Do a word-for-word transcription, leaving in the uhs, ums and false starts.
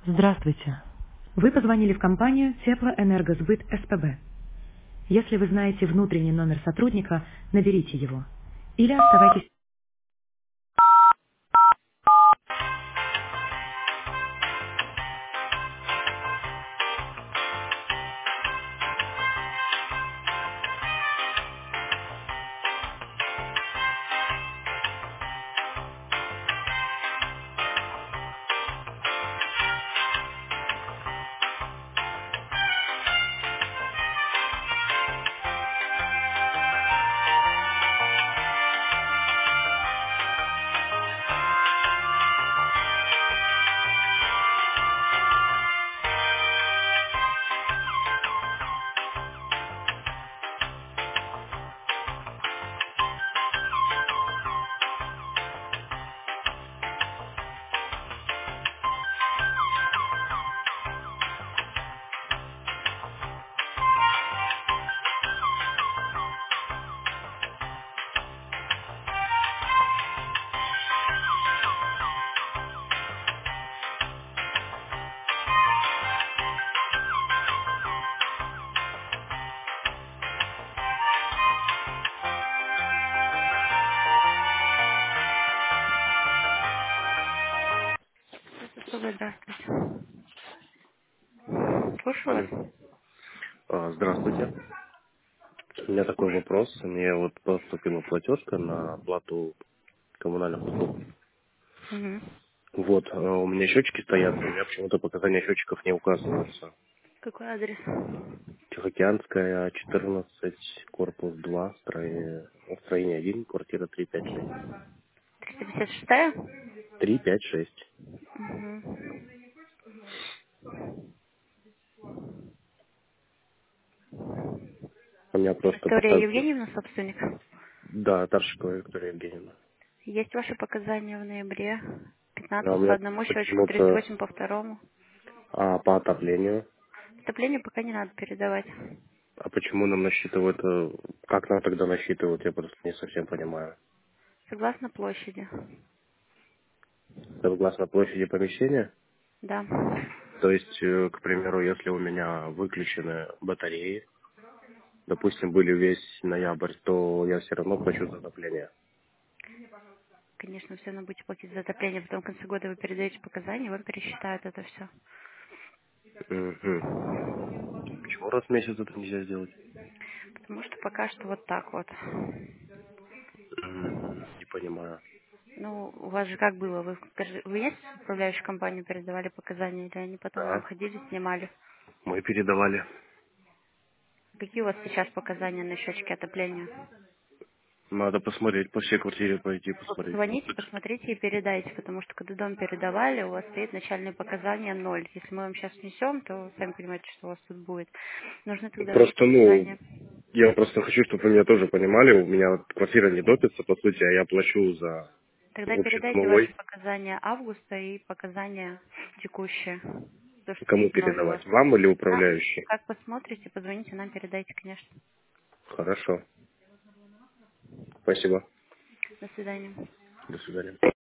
Здравствуйте. Вы позвонили в компанию Теплоэнергосбыт СПБ. Если вы знаете внутренний номер сотрудника, наберите его. Или оставайтесь... СПБ, здравствуйте. Слушаю Алло. вас. А, Здравствуйте. У меня такой Слушаю. вопрос. Мне вот поступила платежка на оплату коммунальных услуг. Мгм. Вот, а у меня счетчики стоят, у меня почему-то показания счетчиков не указываются. Какой адрес? Тихоокеанская, четырнадцать, корпус два, строение, строение один, квартира три пять шесть. триста пятьдесят шесть? три пять шесть. Угу. У меня просто Виктория показывают. Евгеньевна, собственник. Да, Таршикова Виктория Евгеньевна. Есть ваши показания в ноябре. А у пятнадцать по меня одному счетчику, тридцать почему-то восемь по второму. а, по отоплению. Отопление пока не надо передавать. А почему нам насчитывают, э, как нам тогда насчитывают, я просто не совсем понимаю. Согласно площади. Согласно площади помещения. Да. То есть, э, к примеру, если у меня выключены батареи, допустим, были весь ноябрь, то я все равно плачу за отопление. Конечно, все равно будете платить за отопление. Потом в конце года вы передаете показания, вам пересчитают это все. Мгм. Почему раз в месяц это нельзя сделать? Потому что пока что вот так вот. Мгм. Не понимаю. Ну, у вас же как было? Вы, скажи, вы есть в управляющую компанию передавали показания, или они потом нам Да, ходили, снимали? мы передавали. Какие у вас сейчас показания на счетчике отопления? Надо посмотреть, по всей квартире пойти Вот посмотреть. позвоните, посмотрите и передайте, потому что когда дом передавали, у вас стоит начальные показания ноль. Если мы вам сейчас несем, то сами понимаете, что у вас тут будет. Нужны тогда ваши Просто, ну, показания. я просто хочу, чтобы вы меня тоже понимали, у меня вот квартира не топится, по сути, а я плачу за Тогда передайте ваши общедомовой. показания августа и показания текущие. То, что Кому стоит ноль у вас. передавать? Вам или Да. управляющий? Как посмотрите, позвоните нам, передайте, конечно. Хорошо. Спасибо. До свидания. До свидания.